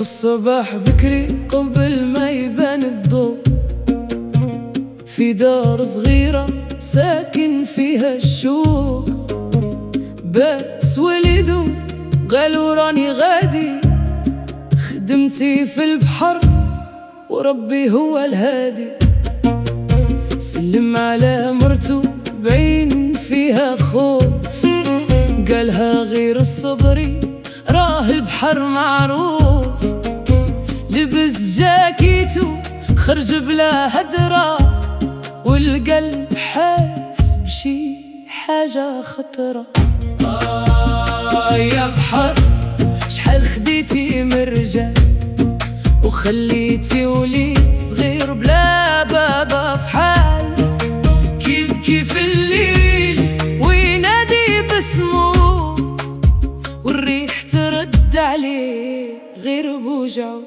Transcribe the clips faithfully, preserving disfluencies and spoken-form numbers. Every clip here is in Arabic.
الصباح بكري قبل ما يبان الضوء، في دار صغيرة ساكن فيها الشوق. بس ولدوا قالوا راني غادي، خدمتي في البحر وربي هو الهادي. سلم على مرتو بعين فيها خوف، قالها غير الصبري راه البحر معروف. لبس جاكيتو خرج بلا هدرة، والقلب حاس بشي حاجة خطرة. آه يا بحر شحال خديتي من رجال، وخليتي وليد صغير بلا بابا في حال. كيبكي في الليل وينادي باسمو، والريح ترد عليه غير بوجعو.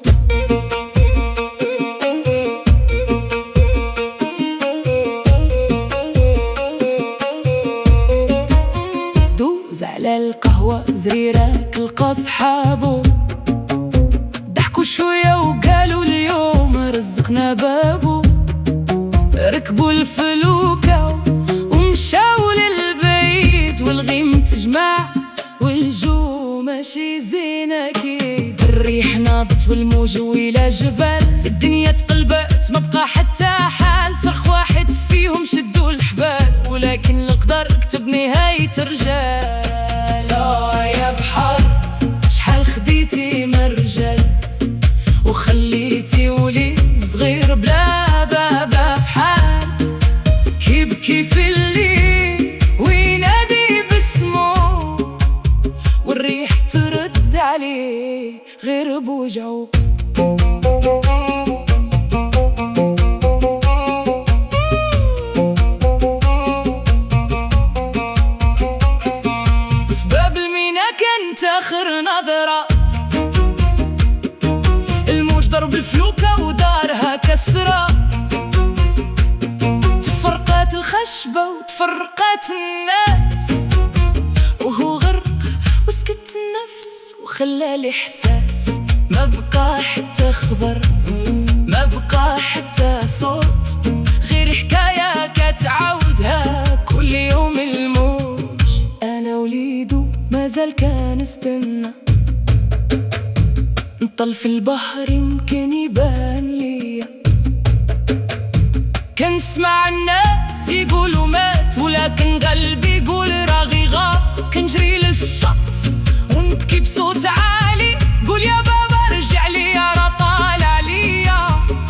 دوز على القهوة زريرة لقى صحابو، ضحكوا شوية وقالوا اليوم رزقنا بابو. ركبوا الفلوكة ومشاو للبيت، والغيم تجمع والجو ماشي زين اكيد. الريح ناضت والموج ويلا جبال، الدنيا تقلبت ما بقى حتى حال. صرخ واحد فيهم شدوا الحبال، ولكن القدر كتب نهاية رجال. آه يا بحر شحال خديتي من رجال، وخليتي وليد صغير بلا بابا في حال. يبكي في الليل وينادي باسمو، والريح ترد عليه غير بوجعو. في باب المينا كانت آخر نظرة، الموج ضرب الفلوكة ودارها كسرة. تفرقات الخشبة وتفرقات الناس، وهو غرق وسكت النفس وخلى الإحساس. ما بقى حتى خبر، ما بقى حتى صوت، غير حكاية كتعاودها كل يوم الموج. أنا وليدو مازال كان استنى، نطل في البحر يمكن يبان ليا. كنسمع الناس يقولوا مات، ولكن قلبي يقول راغي غاب. كنجري للشط ونبكي بصوت عالي، قول يا بابا رجع لي يا راه طالع ليا.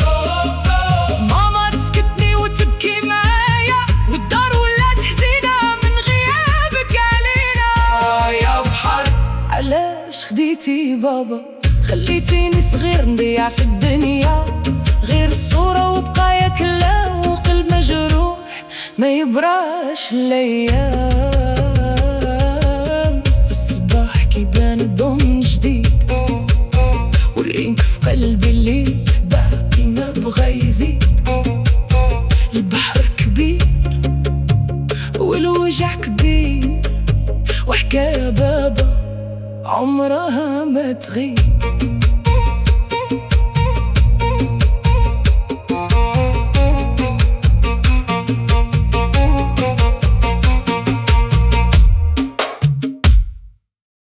ماما تسكتني وتبكي معايا، والدار ولات حزينة من غيابك علينا. آه يا بحر علاش خديتي بابا، خليتيني صغير نضيع في الدنيا. غير الصورة وبقايا كلام، وقلب مجروح ما يبراش الايام. في الصباح كيبان الضوء جديد، والرينك في قلبي اللي باقي ما بغى يزيد. البحر كبير والوجع كبير، وحكاية بابا عمرها ما تغيب.